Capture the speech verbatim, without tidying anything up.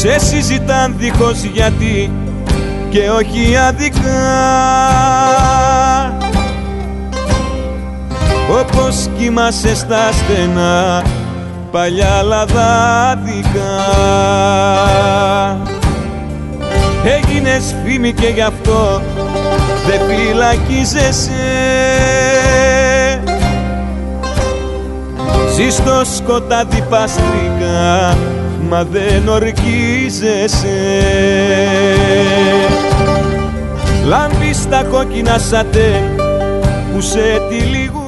σε συζητάν δίχως γιατί και όχι αδικά, όπως κοιμάσαι στα στενά παλιά λαδάδικα. Έγινες φήμη και γι' αυτό δεν φυλακίζεσαι, ζεις στο σκοτάδι παστρικά μα δεν ορκίζεσαι. Λάμπεις τα κόκκινα σατέ που σε τυλίγουν